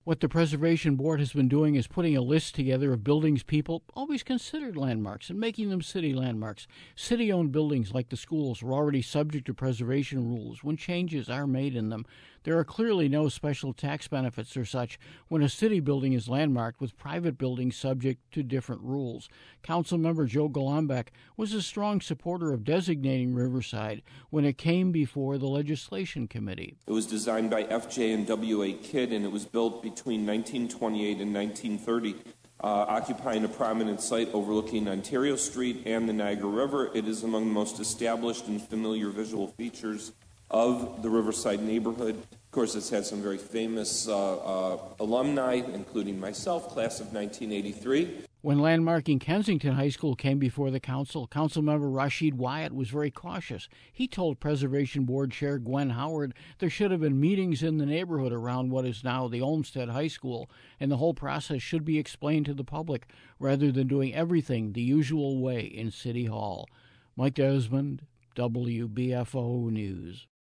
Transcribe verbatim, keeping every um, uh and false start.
What the Preservation Board has been doing is putting a list together of buildings people always considered landmarks and making them city landmarks. City-owned buildings like the schools are already subject to preservation rules when changes are made in them. There are clearly no special tax benefits or such when a city building is landmarked, with private buildings subject to different rules. Councilmember Joe Golombek was a strong supporter of designating Riverside when it came before the Legislation Committee. It was designed by F J and W A Kidd, and it was built between nineteen twenty-eight and nineteen thirty, uh, occupying a prominent site overlooking Ontario Street and the Niagara River. It is among the most established and familiar visual features of the Riverside neighborhood. Of course, it's had some very famous uh, uh, alumni, including myself, class of nineteen eighty-three. When landmarking Kensington High School came before the council, Councilmember Rashid Wyatt was very cautious. He told Preservation Board Chair Gwen Howard there should have been meetings in the neighborhood around what is now the Olmsted High School, and the whole process should be explained to the public rather than doing everything the usual way in City Hall. Mike Desmond, W B F O News.